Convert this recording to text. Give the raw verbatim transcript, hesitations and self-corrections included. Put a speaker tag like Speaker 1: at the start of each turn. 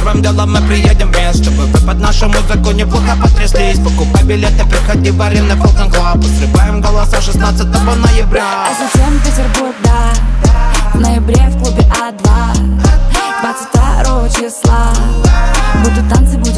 Speaker 1: Первым делом мы приедем в Брест, чтобы вы под нашу музыку неплохо потряслись. Покупай билеты, приходи в арены Falcon Club. Срываем голоса шестнадцатого ноября.
Speaker 2: А затем Петербург, да, в ноябре в клубе А два двадцать второго числа. Будут танцы,